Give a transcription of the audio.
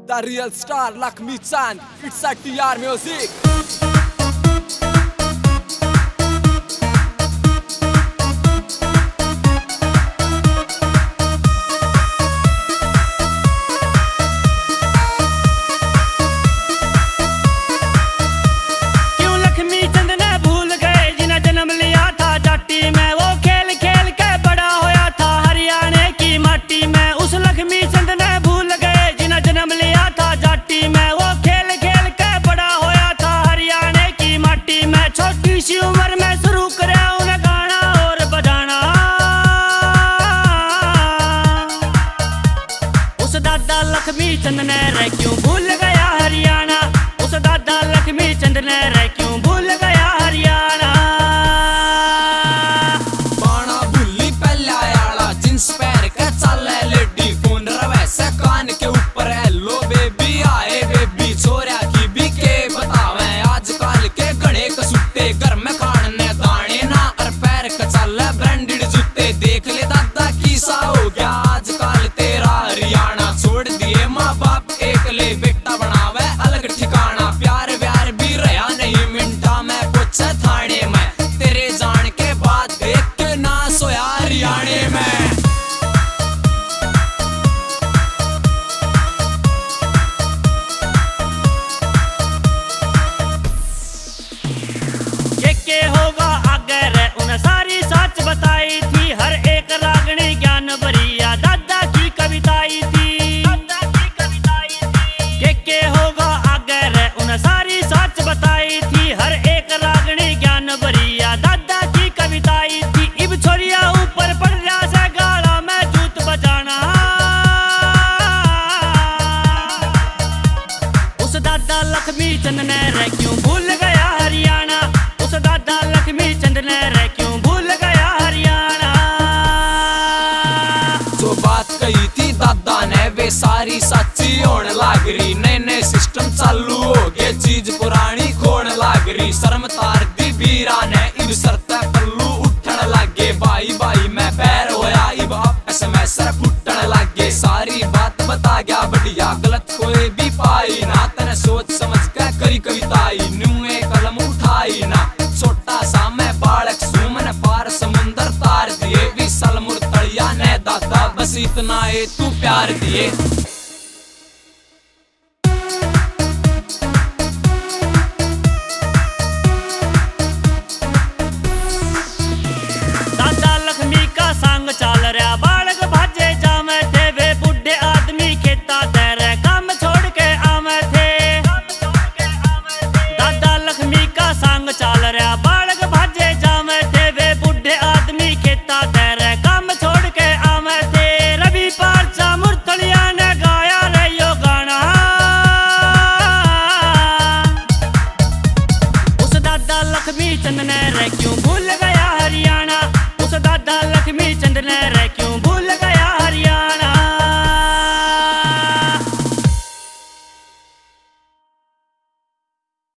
The real star Lakshmi Chand. It's a TR Music. इसी उम्र में शुरू करा उन्हें गाना और बजाना। उस दादा लक्ष्मी चंद ने रे क्यों भूल गया हरियाणा। उस दादा लक्ष्मी चंद ने रे क्यों भूल गया हरियाणा। बाणा भूली पहला आला जींस पहन के चले लेडी फोन रवे से कान के ऊपर हेलो बेबी आए बेबी छोरा की भी के बतावे आजकल के गणे कसुट्टे घर में खाने दाने ना और पैर कचाले ब्रांडेड जूते देख ले दादा किसा हो गया आजकल तेरा हरियाणा। छोड़ दिए माँ बाप एक ले बेटा बनावे अलग ठिकाना। प्यार व्यार भी रहा नहीं मिनटा में पूछे थाने में तेरे जान के बाद देख के ना सोया हरियाणे में। के होगा आगे रे उन्हें सारी सच बताई थी। हर एक रागनी ज्ञान भरिया दादा की कविताई थी। के होगा आगे रे उन्हें सारी सच बताई थी। हर एक रागनी ज्ञान भरिया दादा की कविताई थी। इब छोरिया ऊपर पड़ रहा से गाड़ा में जूत बजाना। उस दादा लक्ष्मी चंद ने रे क्यों भूल गया हरियाणा। उस दादा लक्ष्मी चंद ने रे क्यों भूल गया हरियाणा। जो बात कही थी दादा ने वे सारी सच्ची होने लाग रही। नए नए सिस्टम चालू हो गए चीज पुरानी खोन लाग रही। शर्म तार दी बीरा ने इब सरता पल्लू उठन लागे। भाई भाई मैं पैर होया इब आप SMS फुटन लागे। सारी बात बता गया बढ़िया गलत कोई भी पाई ना। तने सोच समझ के करी कविताई न्यूए कलम उठाई ना। छोटा सा मैं बालक सू मैंने पार समुंदर तार दिए। विशाल मुरतड़िया ने दादा बस इतना है तू प्यार दिए। दादा लक्ष्मी का संग चल रहा बालक भाजे जामे थे। वे बुढ़े आदमी खेता तेरे काम छोड़ के आमे थे। दादा लक्ष्मी का संग चल रहा बालक भाजे जामे थे। वे बुढ़े आदमी खेता तेरे काम छोड़ के आमे थे। रवि पारचा मुरतड़िया ने गाया रे यो गाना। उस दादा लक्ष्मी चंद ने रे क्यों भूल गया हरियाणा। उस दादा लक्ष्मी चंद ने रे